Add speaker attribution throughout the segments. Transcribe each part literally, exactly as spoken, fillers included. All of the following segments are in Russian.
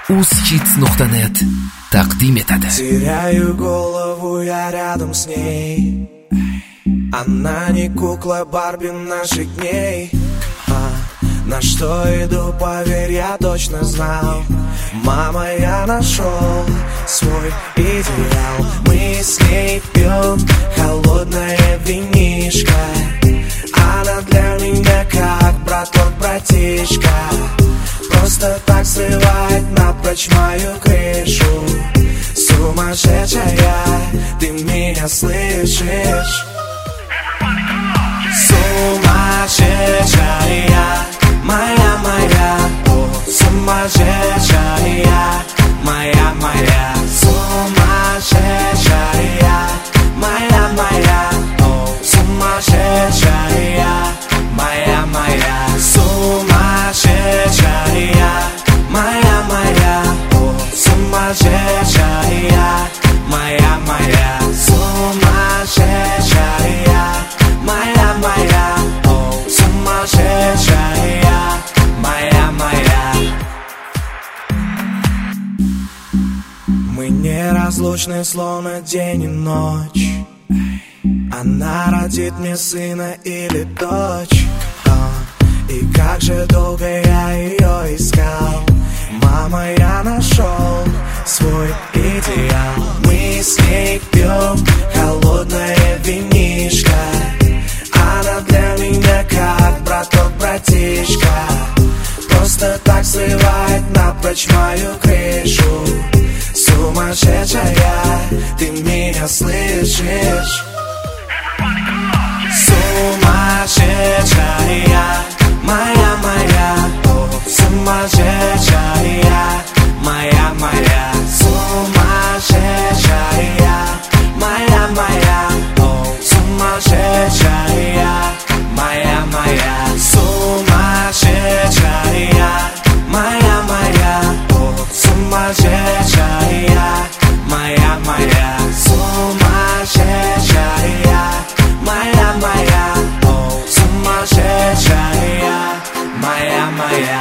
Speaker 1: uz-hits nuqta net taqdim etadi.
Speaker 2: Теряю голову я рядом с ней. Она не кукла Барби наших дней. а, На что иду, поверь, я точно знал. Мама, я нашел свой идеал. Мы с ней пьем холодное винишко. Она для меня как браток, братишка. Просто так срывает напрочь мою крышу. Сумасшедшая, ты меня слышишь? Сумасшедшая, моя, моя, о, сумасшедшая, моя, моя, сумасшедшая, моя, моя, о, сумасшедшая, моя, моя, сумасшедшая, моя, моя, о, сумасшедшая, моя, моя, сумасшедшая, моя, моя, о, сумасшедшая, моя, моя. Мы неразлучны, словно день и ночь. Она родит мне сына или дочь. а, И как же долго я ее искал. Мама, я нашел свой идеал. Мы с ней пьем холодное винишко. Она для меня как браток, братишка. Просто так срывает напрочь мою крышу. Сумасшедшая, ты меня слышишь? Сумасшедшая, моя, моя, о, сумасшедшая, моя, моя, сумасшедшая, моя, моя, о, сумасшедшая, моя, моя, сумасшедшая, моя, моя, о, сумасшедшая, моя, моя, сумасшедшая, моя, моя, о, сумасшедшая, моя, моя.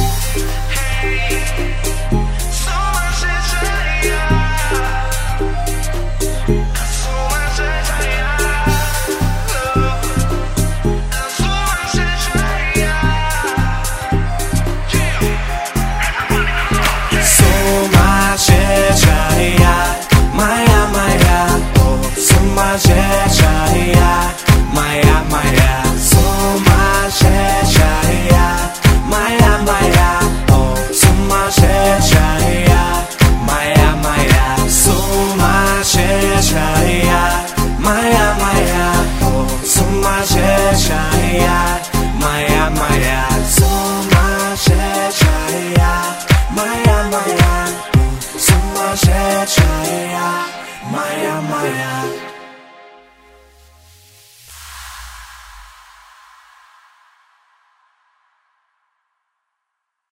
Speaker 2: Сумасшедшая, моя, моя, о, сумасшедшая, моя, моя, сумасшедшая, моя, моя, о, сумасшедшая, моя, моя, сумасшедшая.